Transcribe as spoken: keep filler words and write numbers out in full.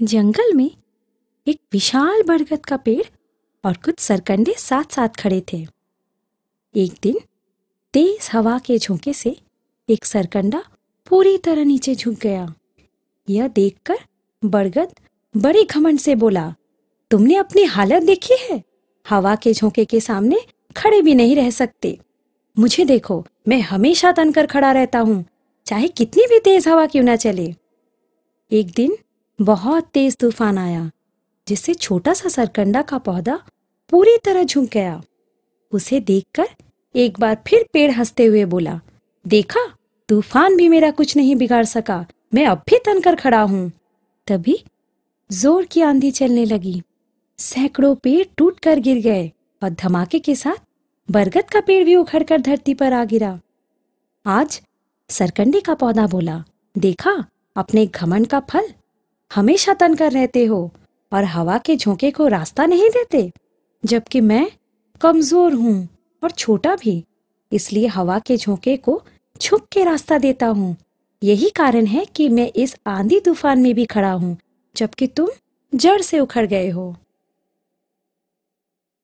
जंगल में एक विशाल बरगद का पेड़ और कुछ सरकंडे साथ साथ खड़े थे। एक दिन तेज हवा के झोंके से एक सरकंडा पूरी तरह नीचे झुक गया। यह देखकर बरगद बड़े घमंड से बोला, तुमने अपनी हालत देखी है? हवा के झोंके के सामने खड़े भी नहीं रह सकते। मुझे देखो, मैं हमेशा तनकर खड़ा रहता हूँ, चाहे कितनी भी तेज हवा क्यों ना चले। एक दिन बहुत तेज तूफान आया, जिससे छोटा सा सरकंडा का पौधा पूरी तरह झुक गया। उसे देखकर एक बार फिर पेड़ हंसते हुए बोला, देखा, तूफान भी मेरा कुछ नहीं बिगाड़ सका, मैं अब भी तनकर खड़ा हूँ। तभी जोर की आंधी चलने लगी, सैकड़ों पेड़ टूट कर गिर गए और धमाके के साथ बरगद का पेड़ भी उखड़कर धरती पर आ गिरा। आज सरकंडे का पौधा बोला, देखा, अपने घमंड का फल, हमेशा तनकर रहते हो और हवा के झोंके को रास्ता नहीं देते, जबकि मैं कमजोर हूँ और छोटा भी, इसलिए हवा के झोंके को झुक के रास्ता देता हूँ। यही कारण है कि मैं इस आंधी तूफान में भी खड़ा हूँ, जबकि तुम जड़ से उखड़ गए हो।